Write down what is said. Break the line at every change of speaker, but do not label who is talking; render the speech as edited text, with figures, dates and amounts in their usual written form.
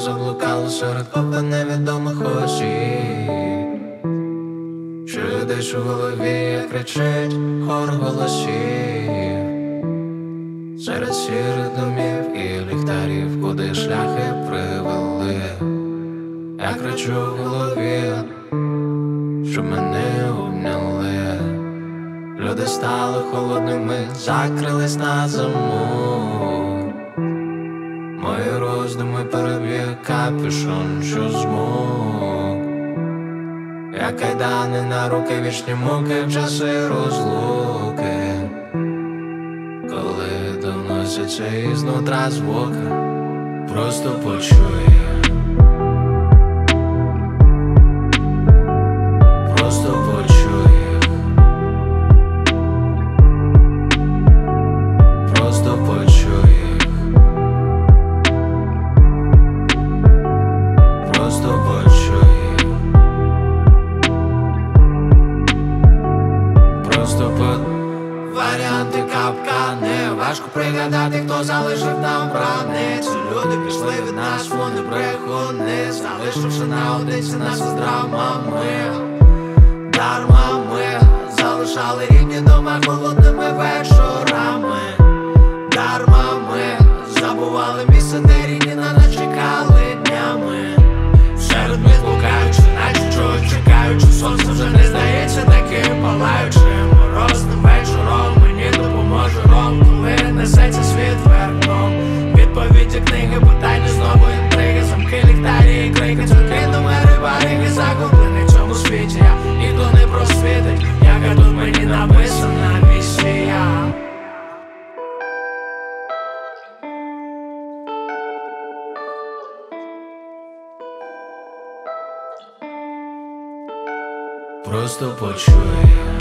заблукали серед купи невідомих осіб, що десь у голові як кричить хор голосів. Серед сірих домів і ліхтарів, куди шляхи привели. Я кричу в голові, щоб мене обняли. Люди стали холодними, закрились на зиму. Мої роздуми переб'є капюшон, що змог. Як кайдани на руки, вічні муки в часи розлуки. Коли доносяться ізнутра звуки, просто почує. Просто почує. Просто почує. Просто почує. Просто варіанти капкани. Важко пригадати, хто залишив нам браницю. Люди пішли від нас, вони брехуни, залишивши наодинці нас із драмами. Дарма ми залишали рідні дома холодними вечорами. Дарма ми забували місце, де рідні на нас чекали днями. Серед міст блукаючи, наче чогось чекаючи. Сонце вже не здається таким палаючим. Морозним вечором мені допоможе ром, коли несеться світ вверх дном. Відповіді книги, питання, знову інтриги. Замки, ліхтарі і крики, церкви, номери, бариги. Загублений в цьому світі я, ніхто не просвітить, яка тут мені написана місія. Просто почує.